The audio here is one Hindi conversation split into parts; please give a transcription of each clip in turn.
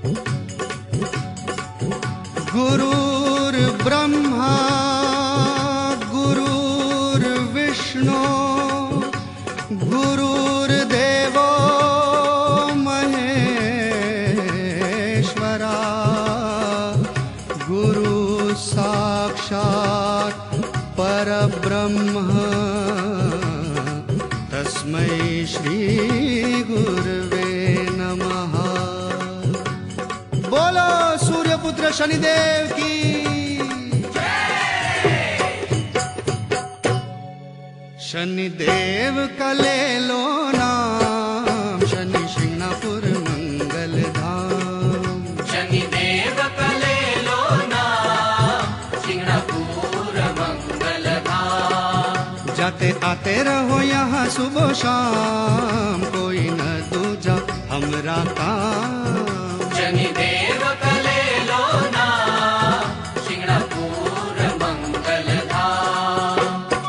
गुरुर्ब्रह्मा गुरुर्विष्णु गुरुर्देवो महेश्वरा गुरु साक्षात् परब्रह्म तस्मै श्री गुरुवे नमः। बोलो सूर्यपुत्र शनिदेव की। शनिदेव का ले लो नाम, शनि शिंगणापुर मंगल धाम। शनिदेव का ले लो नाम, शिंगणापुर मंगल धाम। जाते आते रहो यहाँ सुबह शाम, कोई न दूजा हमरा काम। शनिदेव का ले लो नाम, शिंगणापुर मंगल धाम।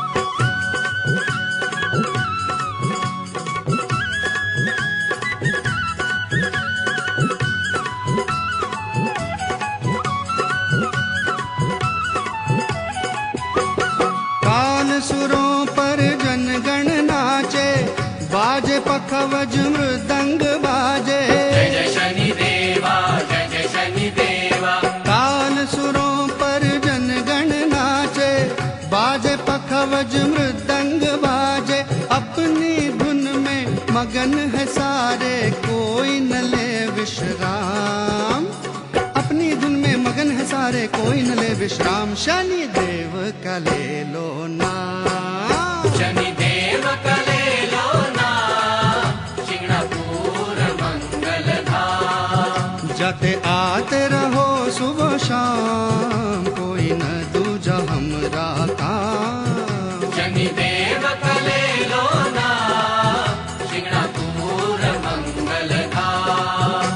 कान सुरों पर जनगण नाचे, बाजे पखवज मृदंग बाजे। जय जय शनिदेवा, जय जय शनिदेवा। कान सुरों पर जनगण नाचे, बाजे पखवज मृदंग बाजे। अपनी धुन में मगन है सारे, कोई न ले विश्राम। अपनी धुन में मगन है सारे, कोई न ले विश्राम। शनि देव का ले लो नाम, शनिदेव का ले लो नाम, शिंगणापुर मंगल धाम। जाते आते रहो सुबह शाम, कोई न दूजा हमरा काम। शनिदेव का ले लो नाम, शिंगणापुर मंगल धाम।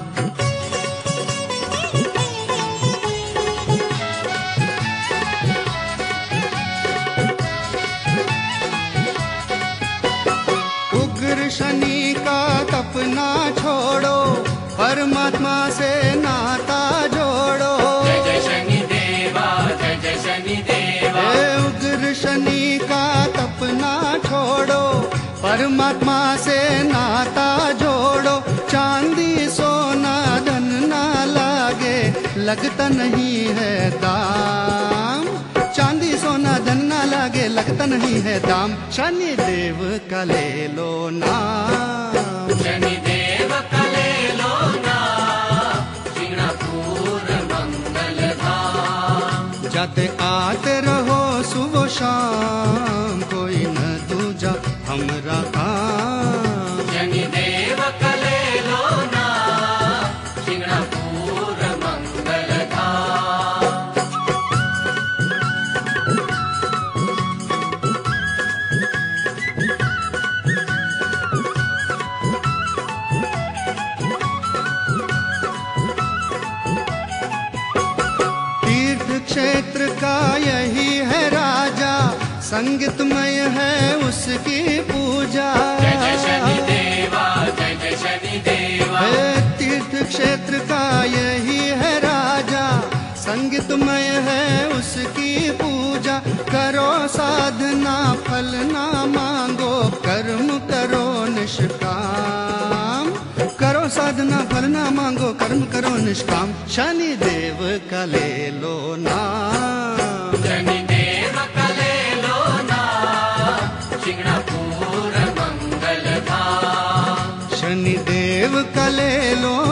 उग्र शनि का तपना छोड़ो, परमात्मा से नाता जोड़ो। जय जय शनिदेवा, जय जय शनिदेवा। हे उग्र शनि का तपना छोड़ो, परमात्मा से नाता जोड़ो। चांदी सोना धन ना लागे, लगता नहीं है दाम। चांदी सोना धन ना लागे, लगता नहीं है दाम। शनि देव का ले लो नाम, शनिदेव का ले लो नाम, शिंगणापुर मंगल धाम। जाते आते रहो सुबह शाम, कोई न दूजा हमरा काम। शनिदेव का ले लो नाम, शिंगणापुर मंगल धाम। तीर्थ क्षेत्र का यही है राजा, संगीतमय है उसकी पूजा। जय जय शनिदेवा, जय जय शनिदेवा। हे तीर्थ क्षेत्र का यही है राजा, संगीतमय है उसकी पूजा। करो साधना फल ना मांगो, कर्म करो निष्काम। करो साधना फल ना मांगो, कर्म करो निष्काम। शनि देव का ले लो नाम, शनिदेव का ले लो नाम, शिंगणापुर मंगल धाम। शनि देव का ले लो